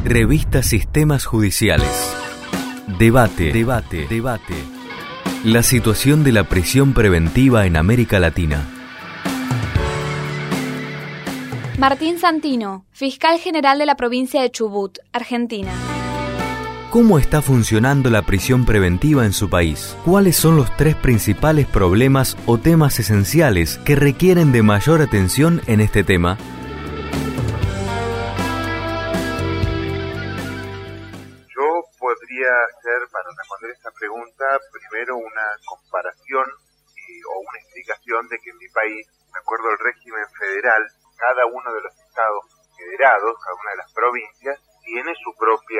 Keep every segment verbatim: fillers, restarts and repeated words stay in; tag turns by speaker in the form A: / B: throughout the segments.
A: Revista Sistemas Judiciales. Debate, debate, debate. La situación de la prisión preventiva en América Latina.
B: Martín Santino, fiscal general de la provincia de Chubut, Argentina.
A: ¿Cómo está funcionando la prisión preventiva en su país? ¿Cuáles son los tres principales problemas o temas esenciales que requieren de mayor atención en este tema?
C: Podría hacer, para responder esta pregunta, primero una comparación y, o una explicación de que en mi país, de acuerdo al régimen federal, cada uno de los estados federados, cada una de las provincias, tiene su propia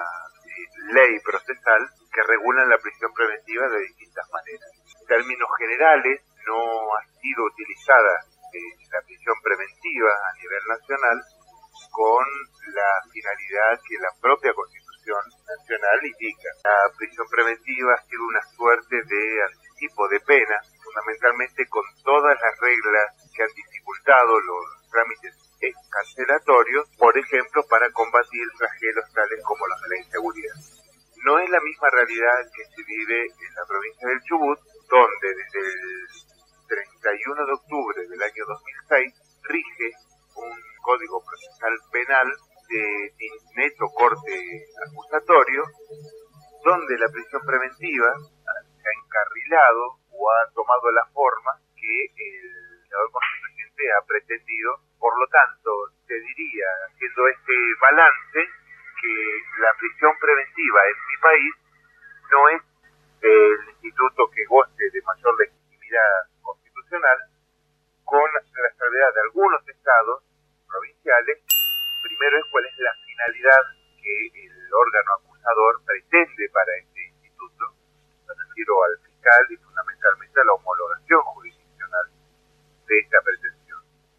C: eh, ley procesal que regula la prisión preventiva de distintas maneras. En términos generales, no ha sido utilizada eh, la prisión preventiva a nivel nacional con la finalidad que la propia Constitución nacional indica. La prisión preventiva ha sido una suerte de anticipo de pena, fundamentalmente con todas las reglas que han dificultado los trámites carcelatorios, por ejemplo, para combatir flagelos tales como los de la inseguridad. No es la misma realidad que se vive en la provincia del Chubut, donde desde el treinta y uno de octubre del año dos mil seis rige un código procesal penal de neto corte acusatorio, donde la prisión preventiva se ha encarrilado o ha tomado la forma que el legislador constituyente ha pretendido. Por lo tanto, te diría, haciendo este balance, que la prisión preventiva en mi país no es el instituto que goce de mayor legitimidad constitucional, con la salvedad de algunos estados provinciales. Primero es cuál es la finalidad que el órgano acusador pretende para este instituto. Me refiero al fiscal y fundamentalmente a la homologación jurisdiccional de esta pretensión.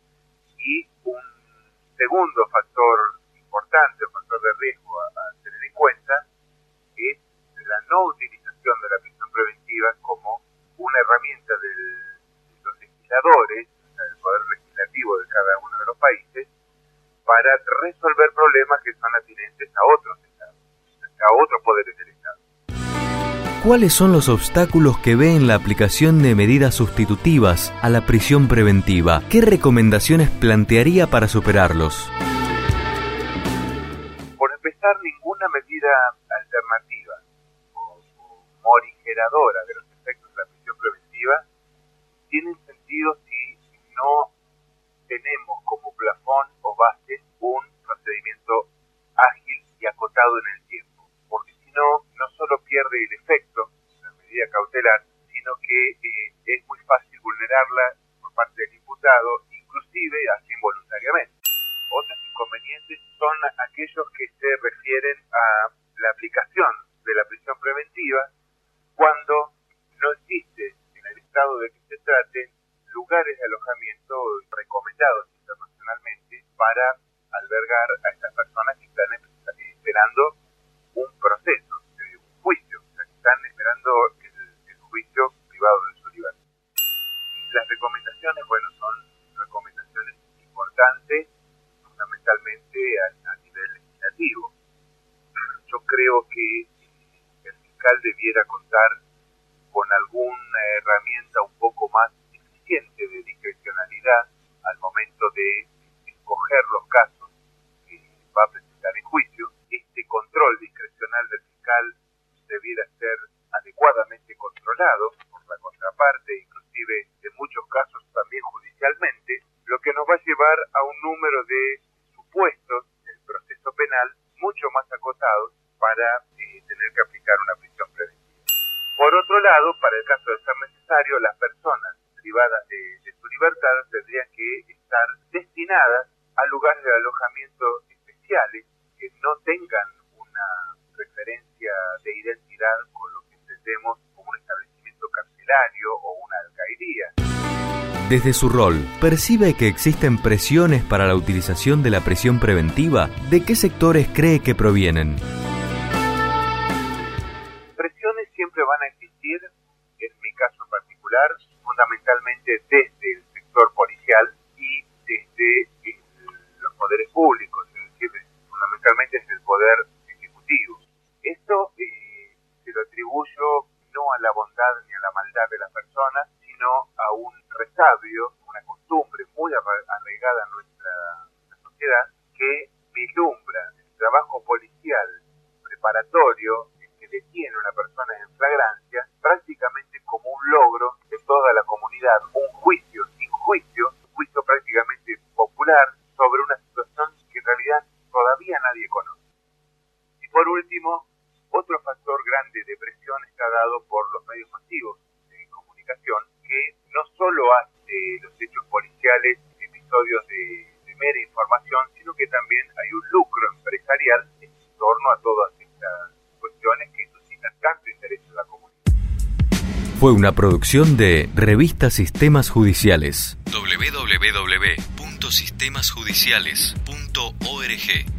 C: Y un segundo factor importante, un factor de riesgo a, a tener en cuenta, es la no utilización de la prisión preventiva como una herramienta del, de los legisladores, del poder legislativo de cada uno de los países, para resolver problemas que son atinentes a otros estados, a otros poderes del Estado.
A: ¿Cuáles son los obstáculos que ve en la aplicación de medidas sustitutivas a la prisión preventiva? ¿Qué recomendaciones plantearía para superarlos?
C: Por empezar, ninguna medida alternativa o, o morigeradora de los efectos de la prisión preventiva tiene sentido si no tenemos como plafón o base un procedimiento ágil y acotado en el tiempo, porque si no, no solo pierde el efecto de la medida cautelar, sino que eh, es muy fácil vulnerarla por parte del imputado, inclusive así involuntariamente. Otros inconvenientes son aquellos que se refieren a la aplicación de la prisión preventiva cuando no existe en el estado de que se trate lugares de alojamiento recomendados internacionalmente para albergar a estas personas que están esperando un proceso, un juicio, o sea, que están esperando el, el juicio privado de su libertad. Las recomendaciones, bueno, son recomendaciones importantes, fundamentalmente a, a nivel legislativo. Yo creo que el fiscal debiera contar con alguna herramienta un poco más de discrecionalidad al momento de escoger los casos que va a presentar en juicio. Este control discrecional del fiscal debiera ser adecuadamente controlado por la contraparte, inclusive en muchos casos también judicialmente, lo que nos va a llevar a un número de supuestos del proceso penal mucho más acotados para eh, tener que aplicar una prisión preventiva. Por otro lado, para el caso de ser necesario, las personas privadas de, de su libertad tendrían que estar destinadas a lugares de alojamiento especiales que no tengan una referencia de identidad con lo que entendemos como un establecimiento carcelario o una alcaidía.
A: Desde su rol, ¿percibe que existen presiones para la utilización de la prisión preventiva? ¿De qué sectores cree que provienen?
C: Presiones siempre van a existir, en mi caso en particular, fundamentalmente desde el sector policial y desde el, los poderes públicos, es decir, fundamentalmente desde el poder poder ejecutivo. Esto eh, se lo atribuyo no a la bondad ni a la maldad de las personas, sino a un resabio, una costumbre muy arraigada en nuestra, nuestra sociedad, que vislumbra el trabajo policial preparatorio que detiene a una persona en flagrancia prácticamente como un logro de toda la comunidad, un juicio sin juicio, un juicio prácticamente popular sobre una situación que en realidad todavía nadie conoce. Y por último, otro factor grande de presión está dado por los medios masivos de comunicación, que no solo hace los hechos policiales episodios de, de mera información, sino que también hay un lucro empresarial en torno a todas estas cuestiones que suscitan tanto interés en la comunidad.
A: Fue una producción de Revista Sistemas Judiciales. doble u doble u doble u punto sistemas judiciales punto org